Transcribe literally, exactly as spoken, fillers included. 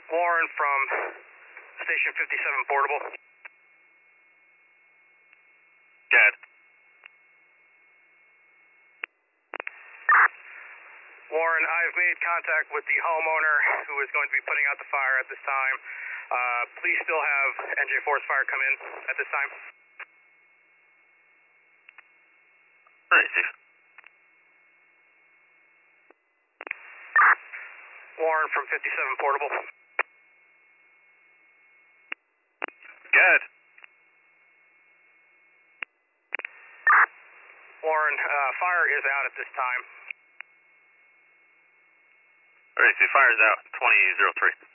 Warren from Station fifty-seven Portable. Good. Warren, I've made contact with the homeowner who is going to be putting out the fire at this time. Uh, please still have N J Forest Fire come in at this time. Crazy. Warren from fifty-seven Portable. Good. Warren, uh, fire is out at this time. Crazy. Fire's out. twenty oh three.